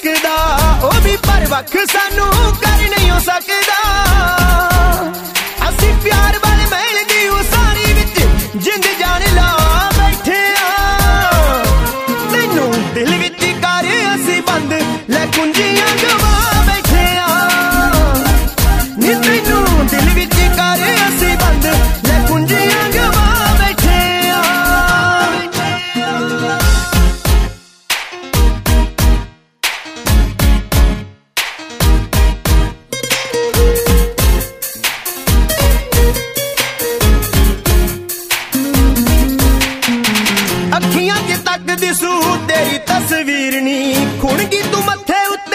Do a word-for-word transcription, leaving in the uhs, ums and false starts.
सकदा ओ भी पर वख सानू कर नहीं हो सकदा असी प्यार वाले महल दी उसारी विच जिंद जान ला बैठे आ तैनू दिल विच कर असी बंद ले कुंजियां गवा बैठे आ नी तैनू दिल विच कर असी बंद ले कुंजियां गवा बैठे आ अखियां च तक दिसू तेरी तस्वीर नी खुण की तू मथे